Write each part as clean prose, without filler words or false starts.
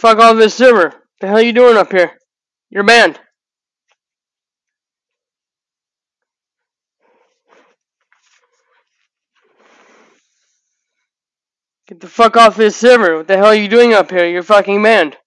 fuck off this server. What the hell are you doing up here? You're banned. Get the fuck off this server. What the hell are you doing up here? You're fucking banned.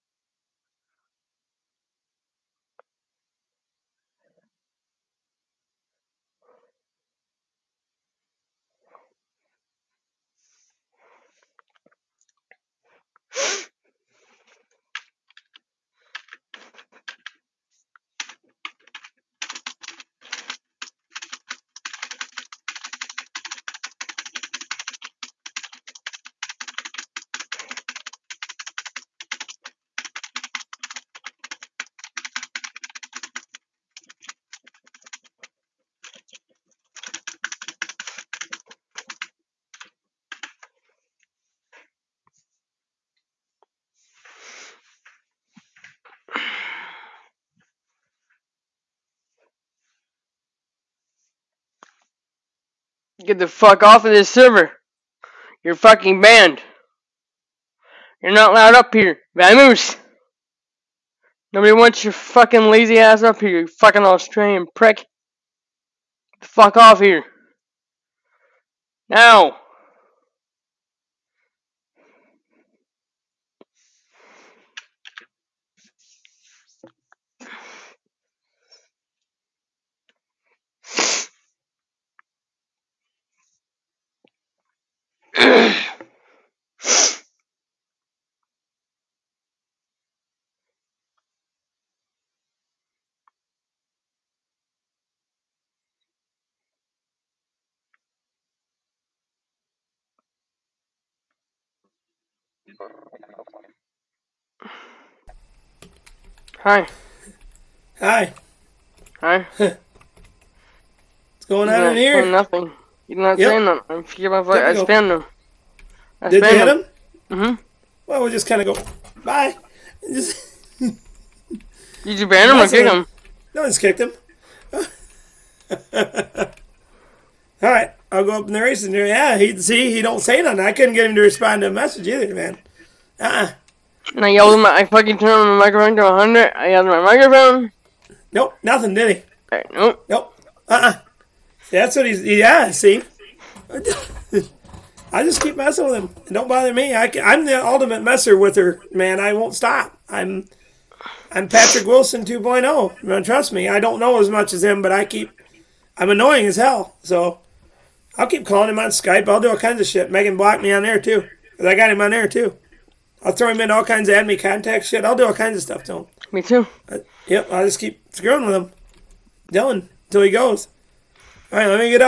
Get the fuck off of this server. You're fucking banned. You're not allowed up here. Vamoose! Nobody wants your fucking lazy ass up here, you fucking Australian prick. Get the fuck off here. Now! Hi. Hi. Hi. What's going on in here? Nothing. You're not saying nothing. I forget my voice. I spammed him. Did you hit him? Mm-hmm. Well, we'll just kind of go, bye. Just Did you ban him or kick him? No one's kicked him. Alright, I'll go up in the race and yeah, he don't say nothing. I couldn't get him to respond to a message either, man. And I yelled I fucking turned on my microphone to 100. I yelled at my microphone. Nope, nothing, did he? Nope. Nope. That's what yeah, see? I just keep messing with him. Don't bother me. I'm the ultimate messer with her, man. I won't stop. I'm Patrick Wilson 2.0. Trust me, I don't know as much as him, but I'm annoying as hell. So I'll keep calling him on Skype. I'll do all kinds of shit. Megan blocked me on there too. Because I got him on there too. I'll throw him in all kinds of add me contact shit. I'll do all kinds of stuff to him. Me too. Yep, I'll just keep screwing with him. Dylan, until he goes. All right, let me get up.